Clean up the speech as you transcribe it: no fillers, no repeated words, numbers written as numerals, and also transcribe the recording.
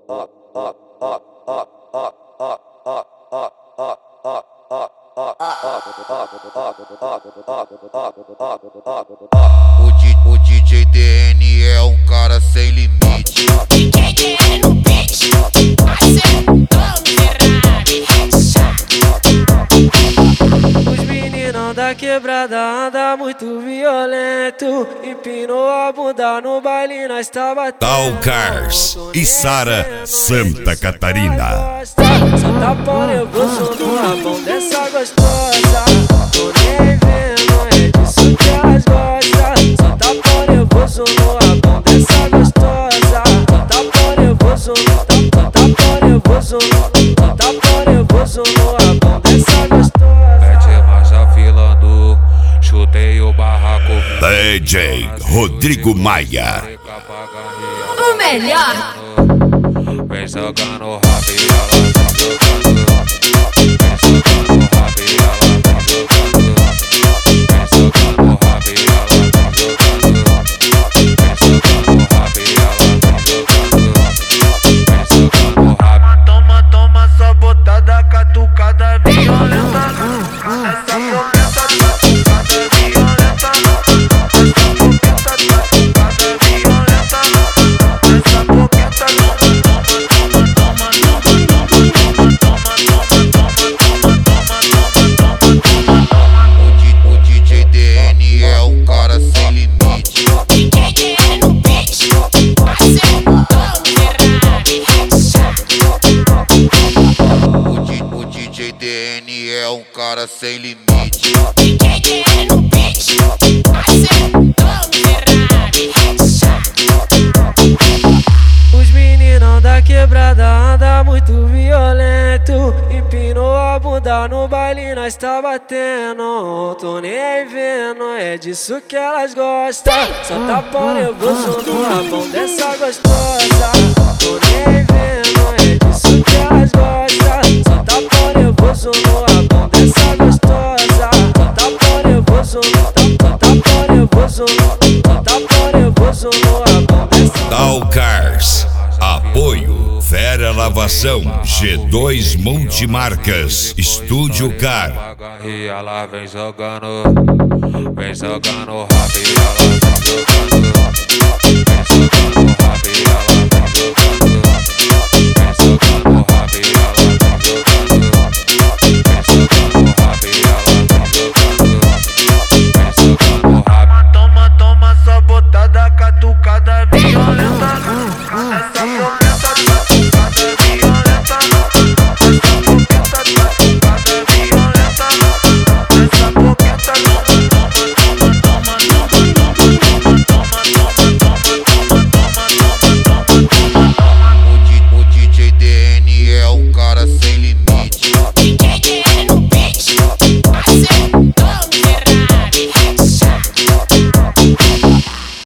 O DJ DN é um cara sem limite. DJ no beat, acertou Ferrari, Os meninão da quebrada anda muito violento. Empinou a bunda no baile, nós tá batendo. Talcars e Sara, Santa Catarina. Só tá pão nervoso no rabão dessa gostosa. Tô nem vendo, é disso que elas gostam. Só tá pão nervoso no rabão dessa gostosa. Só tá pão nervoso, só tá pão nervoso, só tá pão nervoso no rabão dessa gostosa. Mete marcha filando, chutei o barraco. DJ Rodrigo Maia. o melhor. Vem jogando rap e ela vem jogando. Vem jogando rap e ela vem jogando. Vem jogando rap e ela vem jogando. Vem jogando rap e ela vem jogando. Vem jogando rap. Toma, toma essa botada catucada violenta. Essa promessa catucada violenta. Essa promessa catucada violenta. Essa promessa O DJ DN é um cara sem limite. DJ no beat, acertou Ferrari, O DJ DN é um cara sem limite. DJ no beat, acertou Ferrari. Os meninão da quebrada anda muito violento. Empinou a bunda no baile, nós tá batendo. Tô nem vendo, é disso que elas gostam. Só tá pão nervoso no rabão dessa gostosa. Tô nem vendo, é disso que elas gostam. Só tá pão nervoso no rabão dessa gostosa. Só tá pão nervoso, só tá pão nervoso, só tá pão nervoso no rabão dessa. Talcars. Apoio Fera Lavação, G2 Multimarcas, Estúdio Car. E ela vem jogando. Vem jogando rap e ela vem jogando. Vem jogando rap e ela